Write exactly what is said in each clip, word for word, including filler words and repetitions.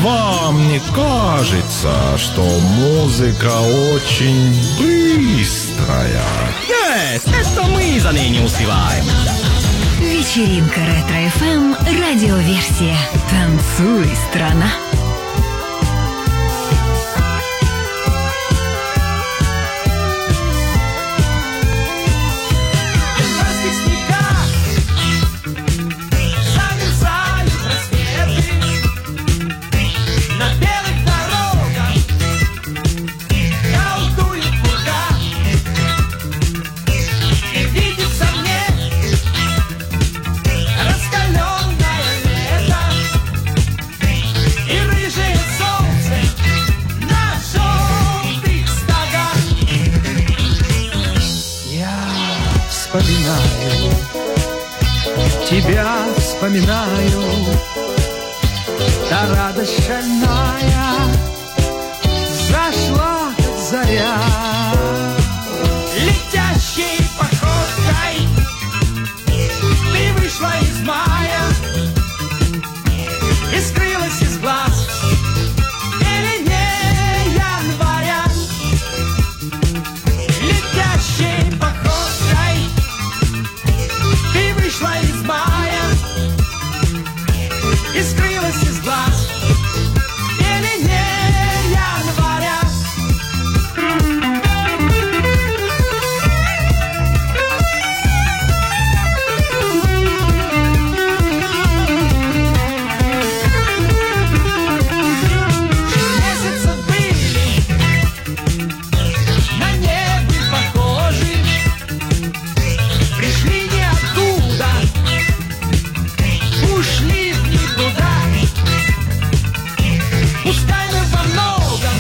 Вам не кажется, что музыка очень быстрая? Yes, это мы за ней не успеваем. Вечеринка Ретро-эф эм, радиоверсия. Танцуй, страна. Вспоминаю, тебя вспоминаю, та радость шальная зашла, как заря. Летящей походкой ты вышла из мая и скрылась из глаз пелене января. Летящей походкой ты вышла из мая и скрылась из глаз пелене января. Месяцы были на небе похожи, пришли ниоткуда, ушли в никуда. Пускай мы во многом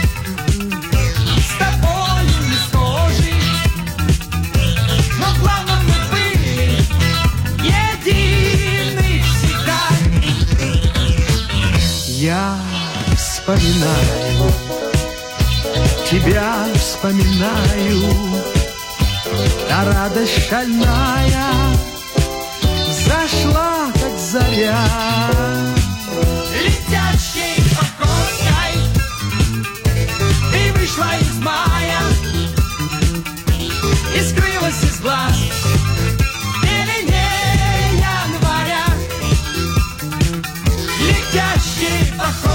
с тобою не схожи, но главное мы были едины всегда. Я вспоминаю, тебя вспоминаю, та радость шальная зашла, как заря. Летящей походкой ты вышла из мая и скрылась из глаз пелене января. Летящей походкой